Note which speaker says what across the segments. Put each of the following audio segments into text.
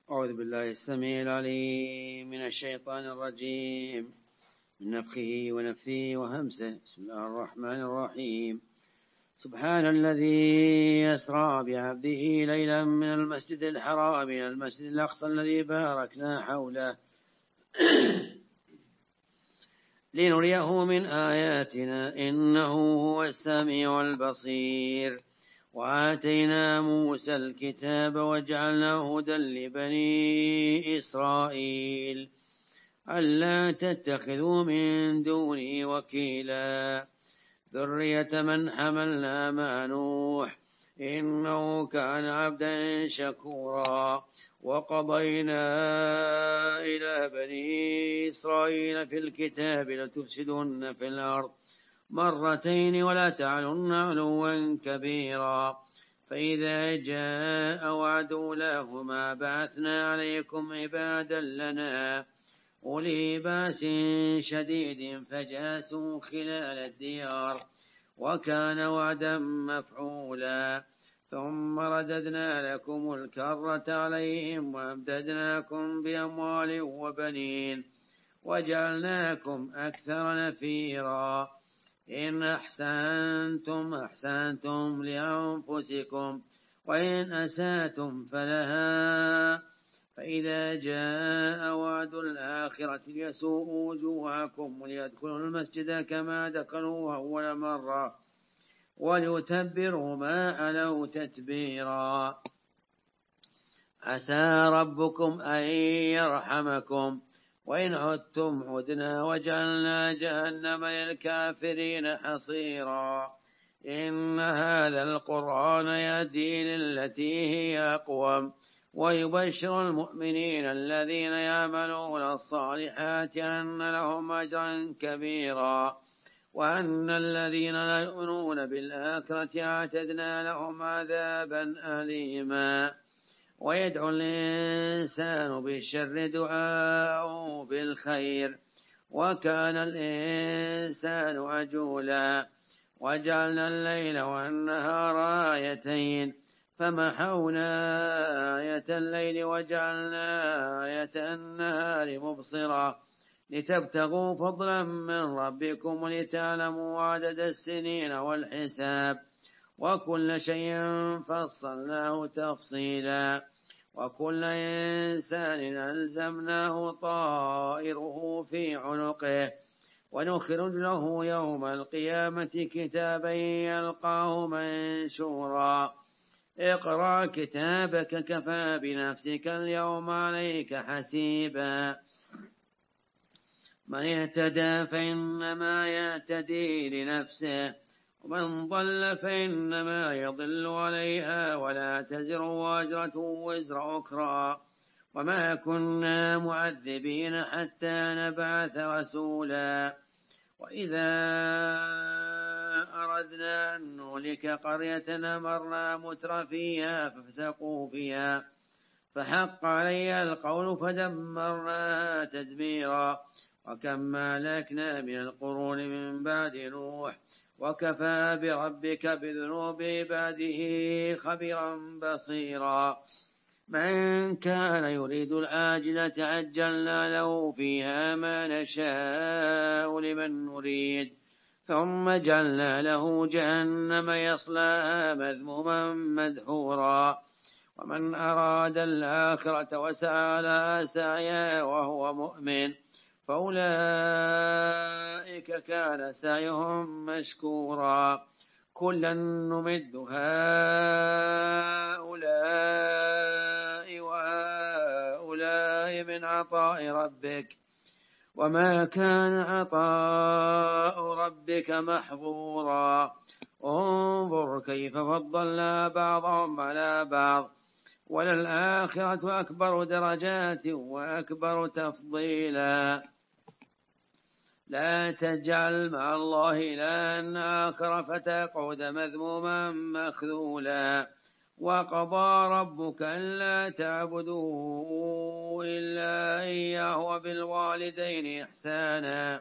Speaker 1: أعوذ بالله السميع العليم من الشيطان الرجيم من نفخه ونفثه وهمسه. بسم الله الرحمن الرحيم. سبحان الذي أسرى بعبده ليلا من المسجد الحرام إلى المسجد الأقصى الذي باركنا حوله لنريه من آياتنا إنه هو السميع البصير. وآتينا موسى الكتاب وجعلناه هدى لبني إسرائيل ألا تتخذوا من دوني وكيلا ذرية من حملنا مع نوح إنه كان عبدا شكورا. وقضينا إلى بني إسرائيل في الكتاب لتفسدن في الأرض مرتين ولا تعلن علوا كبيرا. فإذا جاء وعد أولاهما بعثنا عليكم عبادا لنا أولي بأس شديد فجاسوا خلال الديار وكان وعدا مفعولا. ثم رددنا لكم الكرة عليهم وأمددناكم بأموال وبنين وجعلناكم أكثر نفيرا. إن أحسنتم لأنفسكم وإن أساتم فلها. فإذا جاء وعد الآخرة ليسوءوا وجوهكم وليدخلوا المسجد كما دخلوا أول مرة وليتبروا ما علوا تتبيرا. عسى ربكم أن يرحمكم وإن عدتم عدنا وجعلنا جهنم للكافرين حصيرا. إن هذا القرآن يهدي للتي هي أقوم ويبشر المؤمنين الذين يعملون الصالحات أن لهم أجرا كبيرا وأن الذين لا يؤمنون بالآخرة أعتدنا لهم عذابا أليما. ويدعو الإنسان بالشر دعاءه بالخير وكان الإنسان عجولا. وجعلنا الليل والنهار آيتين فمحونا آية الليل وجعلنا آية النهار مبصرة لتبتغوا فضلا من ربكم ولتعلموا عدد السنين والحساب وكل شيء فصلناه تفصيلا. وكل إنسان ألزمناه طائره في عنقه ونخرج له يوم القيامة كتابا يلقاه منشورا. اقرأ كتابك كفى بنفسك اليوم عليك حسيبا. من اهتدى فإنما يهتدي لنفسه ومن ضل فإنما يضل عليها ولا تزر وازرة وزر أخرى وما كنا معذبين حتى نبعث رسولا. وإذا أردنا أن نهلك قرية أمرنا مترفيها ففسقوا فيها فحق عليها القول فدمرناها تدميرا. وكم أهلكنا من القرون من بعد نوح وكفى بربك بذنوب عباده خبيرا بصيرا. من كان يريد العاجلة عجلنا له فيها ما نشاء لمن نريد ثم جعلنا له جهنم يصلاها مذموما مدحورا. ومن أراد الآخرة وسعى لها سعيها وهو مؤمن فأولئك كان سعيهم مشكورا. كلا نمد هؤلاء وهؤلاء من عطاء ربك وما كان عطاء ربك محظورا. انظر كيف فضلنا بعضهم على بعض وللآخرة أكبر درجات وأكبر تفضيلا. لا تجعل مع الله إلها آخر فتقعد مذموما مخذولا. وقضى ربك ألا تعبدوا إلا إياه وبالوالدين إحسانا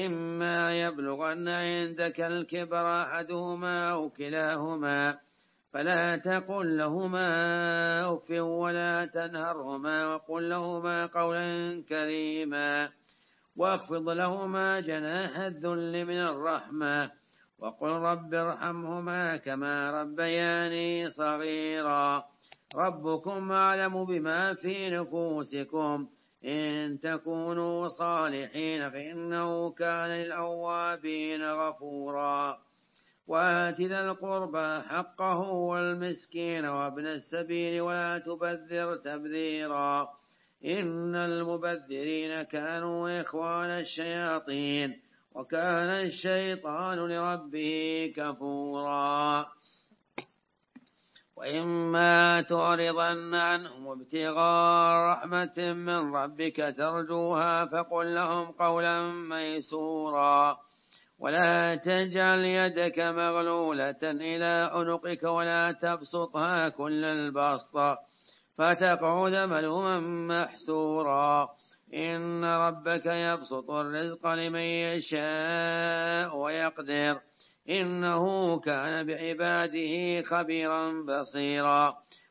Speaker 1: إما يبلغن عندك الكبر أحدهما أو كلاهما فلا تقل لهما أف ولا تنهرهما وقل لهما قولا كريما واخفض لهما جناح الذل من الرحمة وقل رب ارحمهما كما ربياني صغيرا ربكم أعلم بما في نفوسكم إن تكونوا صالحين فإنه كان للأوابين غفورا وآت ذا القربى حقه والمسكين وابن السبيل ولا تبذر تبذيرا إن المبذرين كانوا إخوان الشياطين وكان الشيطان لربه كفورا وإما تعرضن عنهم ابتغاء رحمة من ربك ترجوها فقل لهم قولا ميسورا ولا تجعل يدك مغلولة إلى عنقك ولا تبسطها كل البسط فتقعد ملوما محسورا إن ربك يبسط الرزق لمن يشاء ويقدر إنه كان بعباده خبيرا بصيرا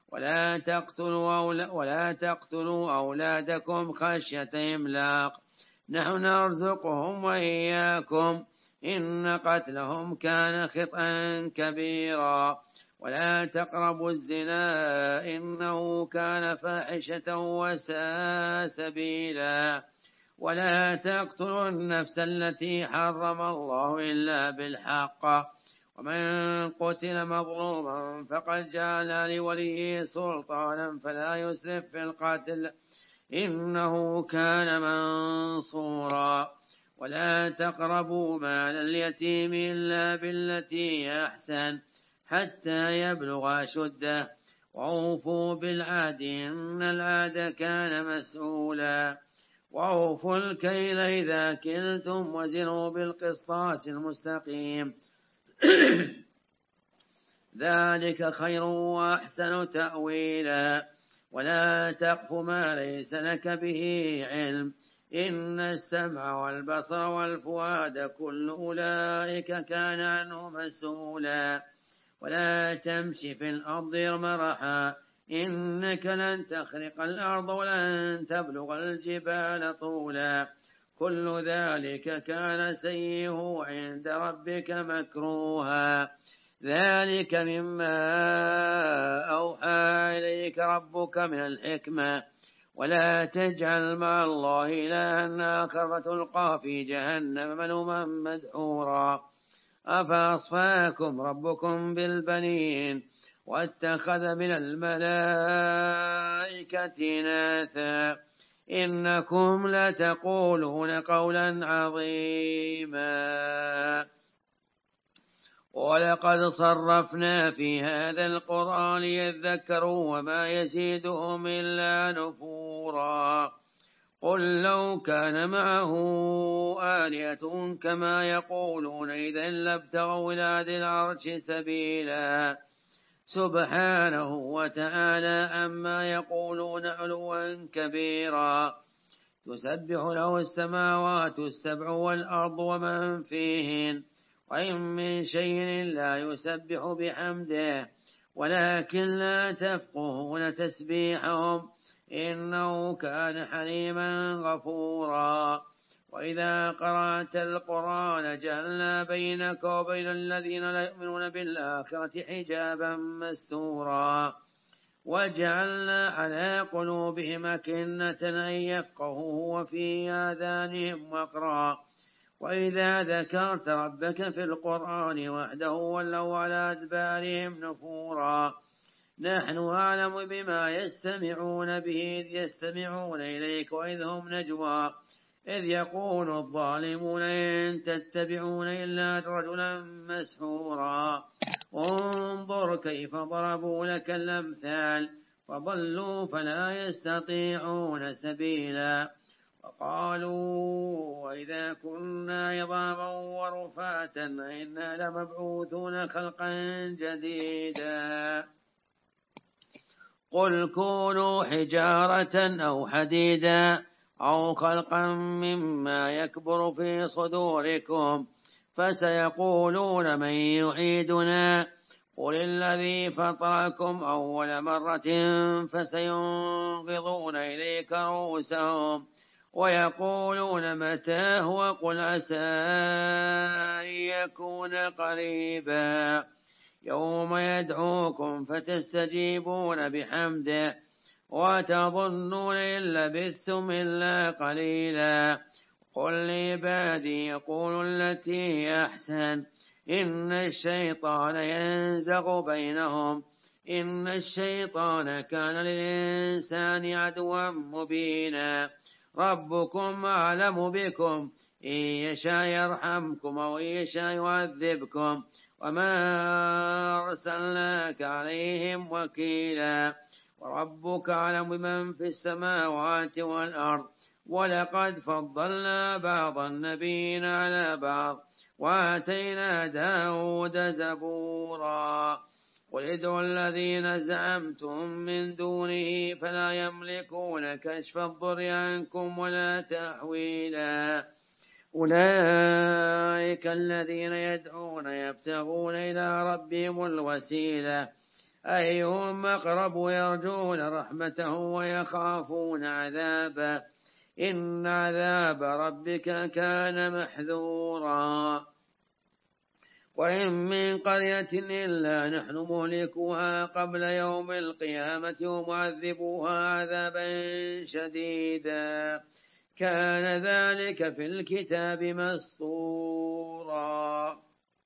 Speaker 1: ولا تقتلوا أولادكم خشية إملاق نحن نرزقهم وإياكم إن قتلهم كان خطأ كبيرا ولا تقربوا الزنا إنه كان فاحشة وساء سبيلا ولا تقتلوا النفس التي حرم الله إلا بالحق ومن قتل مظلوما فقد جعل لوليه سلطانا فلا يسرف في القتل إنه كان منصورا ولا تقربوا مال اليتيم إلا بالتي أحسن حتى يبلغ أشده وأوفوا بالعهد إن العهد كان مسؤولا وأوفوا الكيل إذا كلتم وزنوا بالقسطاس المستقيم ذلك خير وأحسن تأويلا ولا تقف ما ليس لك به علم إن السمع والبصر والفؤاد كل أولئك كان عنه مسؤولا ولا تمشي في الأرض مرحا إنك لن تخرق الأرض ولن تبلغ الجبال طولا كل ذلك كان سيئه عند ربك مكروها ذلك مما أوحى إليك ربك من الحكمة ولا تجعل مع الله إلها آخر فتلقى في جهنم ملوما مدحورا أفأصفاكم ربكم بالبنين واتخذ من الملائكة إناثا إنكم لتقولون قولا عظيما ولقد صرفنا في هذا القرآن يذكروا وما يزيدهم إلا نفورا قل لو كان معه آلهة كما يقولون إذا لابتغوا إلى ذي العرش سبيلا سبحانه وتعالى عما يقولون علوا كبيرا تسبح له السماوات السبع والأرض ومن فيهن وإن من شيء لا يسبح بحمده ولكن لا تفقهون تسبيحهم إنه كان حليما غفورا وإذا قرأت القرآن جعلنا بينك وبين الذين لا يؤمنون بالآخرة حجابا مستورا وجعلنا على قلوبهم أكنة أن يفقهوا وفي آذانهم وقرا وإذا ذكرت ربك في القرآن وحده ولوا على أدبارهم نفورا نحن أعلم بما يستمعون به إذ يستمعون إليك وإذ هم نجوى إذ يقول الظالمون إن تتبعون إلا رجلا مسحورا انظر كيف ضربوا لك الأمثال فضلوا فلا يستطيعون سبيلا وقالوا وإذا كنا عظاما ورفاتا إنا لمبعوثون خلقا جديدا قل كونوا حجارة أو حديدا أو خلقا مما يكبر في صدوركم فسيقولون من يعيدنا قل الذي فطركم أول مرة فسينغضون إليك رؤوسهم ويقولون متى هو قل عسى أن يكون قريبا يوم يدعوكم فتستجيبون بحمده وتظنون إن لبثتم إلا قليلا قل لعبادي يقولوا التي هي أحسن إن الشيطان ينزغ بينهم إن الشيطان كان للإنسان عدوا مبينا ربكم أعلم بكم إن يشاء يرحمكم أو إن يشاء يعذبكم وما أرسلناك عليهم وكيلا وربك أعلم بمن في السماوات والأرض ولقد فضلنا بعض النبيين على بعض وآتينا داود زبورا قل ادعوا الذين زعمتم من دونه فلا يملكون كشف الضر عنكم ولا تحويلا أولئك الذين يدعون يبتغون إلى ربهم الوسيلة أيهم أقرب يرجون رحمته ويخافون عذابه إن عذاب ربك كان محذورا وإن من قرية إلا نحن مهلكوها قبل يوم القيامة ومعذبوها عذابا شديدا كان ذلك في الكتاب مسطورا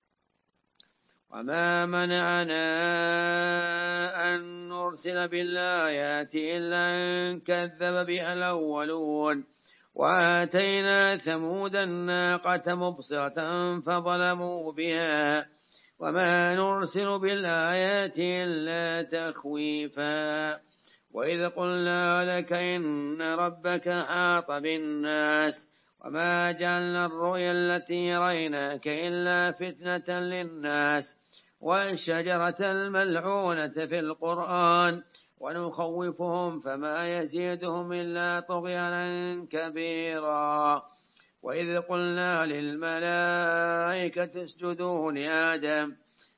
Speaker 1: وما منعنا أن نرسل بالآيات إلا أن كذب بها الأولون وآتينا ثمود الناقة مبصرة فظلموا بها وما نرسل بالآيات إلا تخويفا وإذ قلنا لك إن ربك حاط بالناس وما جعلنا الرؤيا التي ريناك إلا فتنة للناس والشجرة الملعونة في القرآن ونخوفهم فما يزيدهم إلا طغيانا كبيرا وإذ قلنا للملائكة اسجدوا لآدم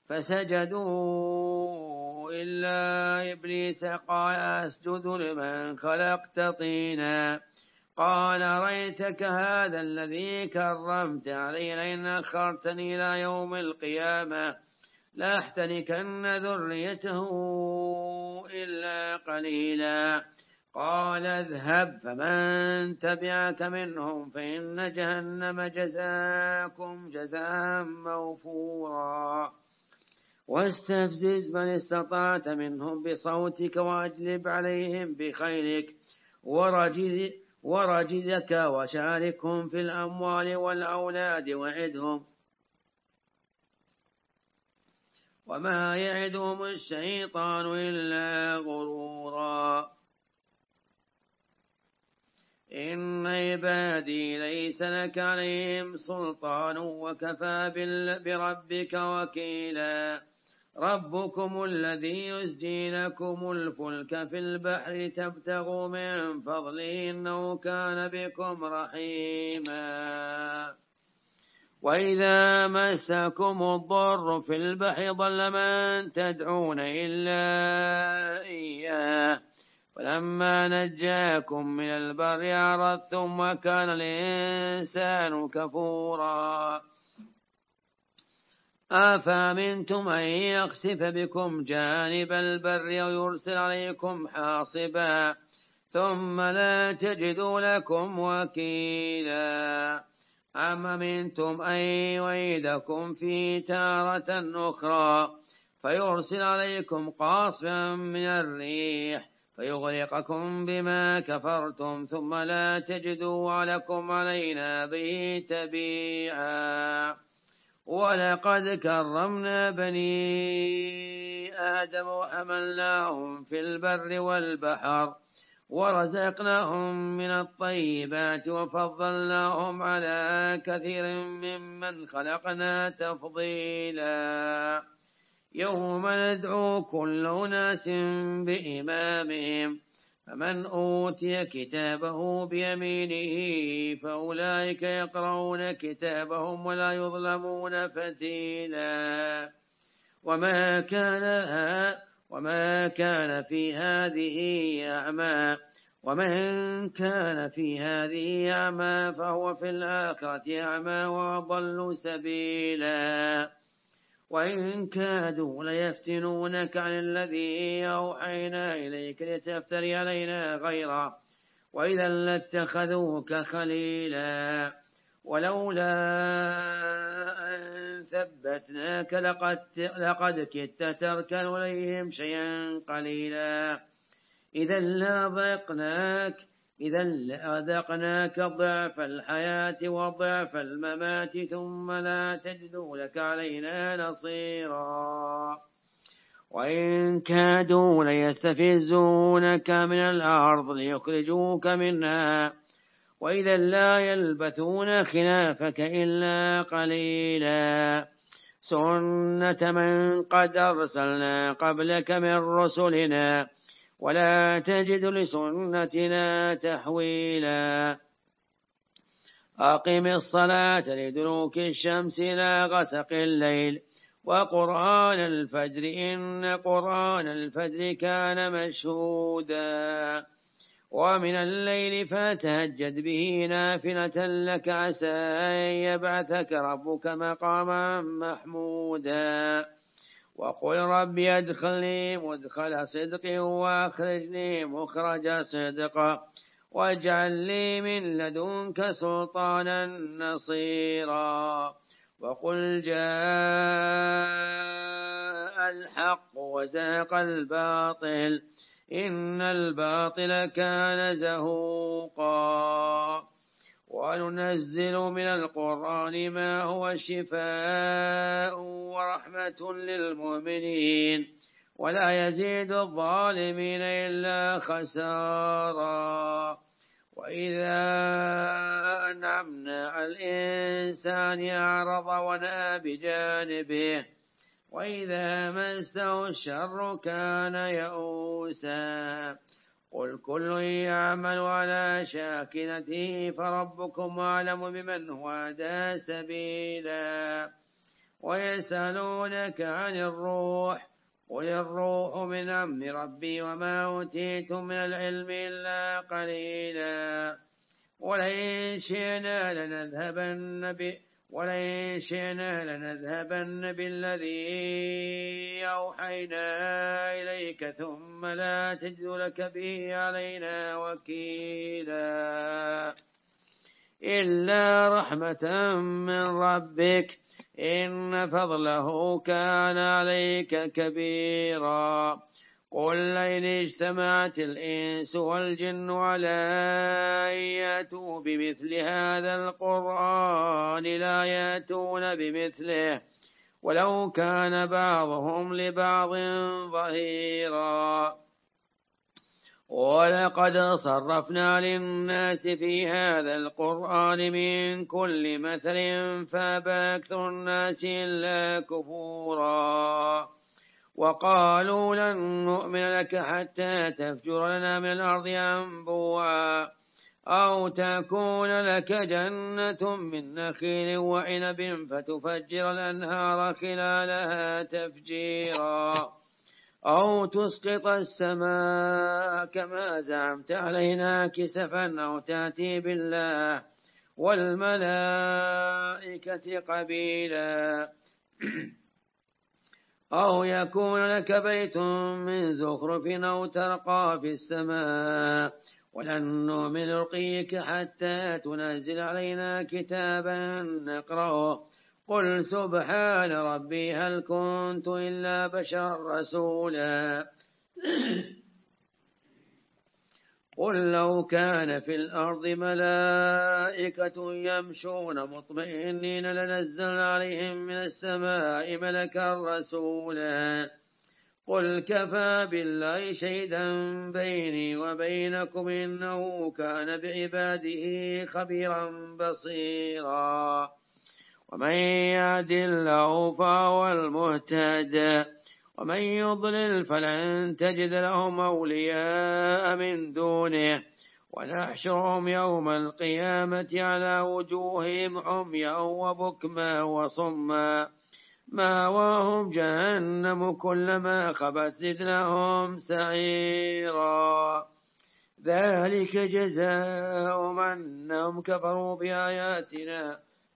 Speaker 1: فسجدوا إلا إبليس قال أسجد لمن خلقت طينا قال رأيتك هذا الذي كرمت علي لئن أخرتني إلى يوم القيامة لأحتنكن ذريته إلا قليلا قال اذهب فمن تبعك منهم فإن جهنم جزاكم جزاء موفورا واستفزز من استطعت منهم بصوتك واجلب عليهم بخيلك ورجلك وشاركهم في الأموال والأولاد وعدهم وما يعدهم الشيطان إلا غرورا إن عبادي ليس لك عليهم سلطان وكفى بربك وكيلا ربكم الذي يسجي لكم الفلك في البحر تبتغوا من فضله إنه كان بكم رحيما وإذا مسكم الضر في البحر ضل من تدعون إلا إياه فلما نجاكم من البر أعرضتم وكان الإنسان كفورا أفأمنتم أن يخسف بكم جانب البر ويرسل عليكم حاصبا ثم لا تجدوا لكم وكيلا أم أمنتم أن يعيدكم في تارة أخرى فيرسل عليكم قاصفا من الريح فيغرقكم بما كفرتم ثم لا تجدوا لكم علينا به تبيعا ولقد كرمنا بني آدم وحملناهم في البر والبحر ورزقناهم من الطيبات وفضلناهم على كثير ممن خلقنا تفضيلا يوم ندعو كل أناس بإمامهم فمن أوتي كتابه بيمينه فأولئك يقرؤون كتابهم ولا يظلمون فتيلا وما كان في هذه أعمى ومن كان في هذه أعمى فهو في الآخرة أعمى وأضل سبيلا وإن كادوا ليفتنونك عن الذي أوحينا إليك لتفتري علينا غيره وإذا لاتخذوك خليلا ولولا أن ثبتناك لقد كدت تركن إليهم شيئا قليلا إذا لأذقناك ضعف الحياة وضعف الممات ثم لا تجد لك علينا نصيرا وإن كادوا ليستفزونك من الأرض ليخرجوك منها وإذا لا يلبثون خلافك إلا قليلا سنة من قد أرسلنا قبلك من رسلنا ولا تجد لسنتنا تحويلا أقم الصلاة لدلوك الشمس إلى غسق الليل وقرآن الفجر إن قرآن الفجر كان مشهودا ومن الليل فتهجد به نافلة لك عسى أن يبعثك ربك مقاما محمودا وقل ربي أدخلني مدخل صدق وأخرجني مخرج صدق واجعل لي من لدنك سلطانا نصيرا وقل جاء الحق وزهق الباطل إن الباطل كان زهوقا وننزل من القرآن ما هو شفاء ورحمة للمؤمنين ولا يزيد الظالمين إلا خسارا وإذا أنعمنا على الإنسان أعرض ونأى بجانبه وإذا مسه الشر كان يئوسا قل كل يعمل على شاكلته فربكم أعلم بمن هو أهدى سبيلا ويسألونك عن الروح قل الروح من أمر ربي وما أوتيتم من العلم إلا قليلا ولئن شئنا لنذهبن بالذي أوحينا إليك ثم لا تجد لك به علينا وكيلا إلا رحمة من ربك إن فضله كان عليك كبيرا قل لئن اجتمعت الإنس والجن على أن يأتوا بمثل هذا القرآن لا يأتون بمثله ولو كان بعضهم لبعض ظهيرا ولقد صرفنا للناس في هذا القرآن من كل مثل فأبى أكثر الناس إلا كفورا وقالوا لن نؤمن لك حتى تفجر لنا من الأرض ينبوعا أو تكون لك جنة من نخيل وعنب فتفجر الأنهار خلالها تفجيرا أو تسقط السماء كما زعمت علينا كسفا أو تأتي بالله والملائكة قبيلا أو يكون لك بيت من زخرف أو ترقى في السماء ولن نؤمن لرقيك حتى تنزل علينا كتابا نقرأه قل سبحان ربي هل كنت إلا بشرا رسولا قل لو كان في الأرض ملائكة يمشون مطمئنين لنزلنا عليهم من السماء ملكا رسولا قل كفى بالله شهيدا بيني وبينكم إنه كان بعباده خبيرا بصيرا ومن يهد الله فهو المهتد ومن يضلل فلن تجد لهم أولياء من دونه ونحشرهم يوم القيامة على وجوههم عميا وبكما وصما مأواهم جهنم كلما خبت زدناهم سعيرا ذلك جزاؤهم أنهم كفروا بآياتنا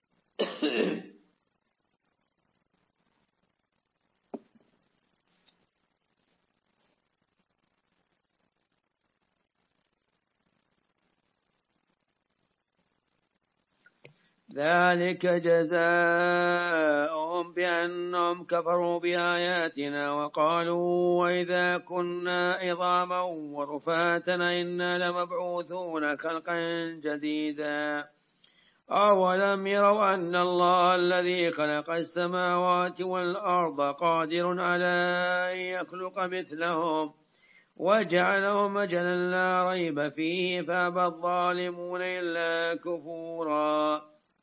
Speaker 1: ذلك جزاؤهم بأنهم كفروا بآياتنا وقالوا وإذا كنا عظاما ورفاتنا إنا لمبعوثون خلقا جديدا أولم يروا أن الله الذي خلق السماوات والأرض قادر على أن يخلق مثلهم وجعلهم أجلا لا ريب فيه فأبى الظالمون إلا كفورا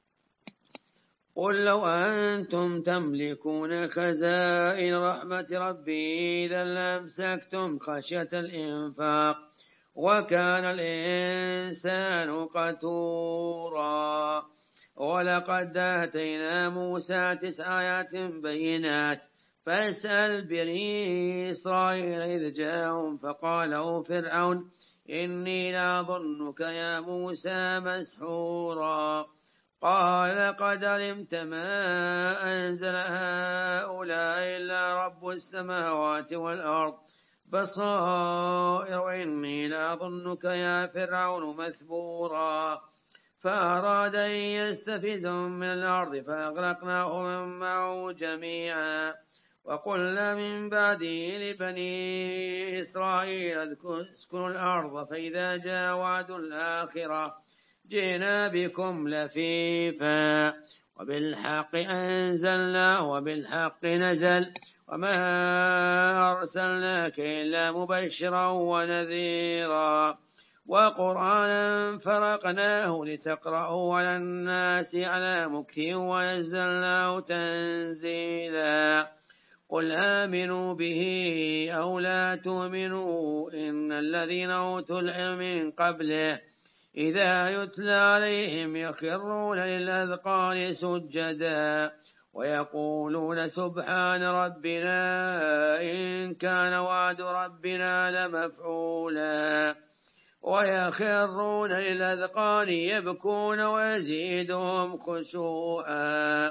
Speaker 1: قل لو أنتم تملكون خزائن رحمة ربي إذا لأمسكتم خشية الإنفاق وكان الإنسان قتورا ولقد آتينا موسى 9 آيات بينات فاسأل بني إسرائيل إذ جاءهم فقال له فرعون إني لأظنك يا موسى مسحورا قال قد علمت ما أنزل هؤلاء إلا رب السماوات والأرض بصائر وإني لأظنك يا فرعون مثبورا فأراد أن يستفزهم من الأرض فأغرقناهم معه جميعا وقلنا من بعده لبني إسرائيل اسكنوا الأرض فإذا جاء وعد الآخرة جئنا بكم لفيفا وبالحق أنزلناه وبالحق نزل وما أرسلناك إلا مبشرا ونذيرا وقرآنا فرقناه لتقرأه على الناس على مكث ونزلناه تنزيلا قل آمنوا به أو لا تؤمنوا إن الذين أوتوا العلم من قبله إذا يتلى عليهم يخرون للأذقان سجدا ويقولون سبحان ربنا إن كان وعد ربنا لمفعولا ويخرون للأذقان يبكون ويزيدهم خشوعا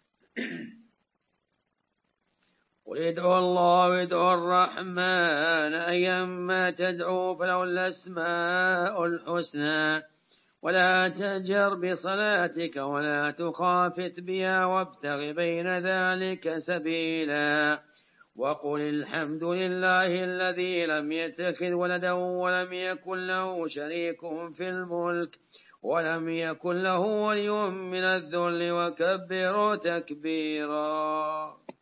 Speaker 1: قل ادعوا الله وادعوا الرحمن أيما تدعوا فله الأسماء الحسنى ولا تجر بصلاتك ولا تخافت بها وابتغ بين ذلك سبيلا وقل الحمد لله الذي لم يتخذ ولدا ولم يكن له شريك في الملك ولم يكن له ولي من الذل وكبره تكبيرا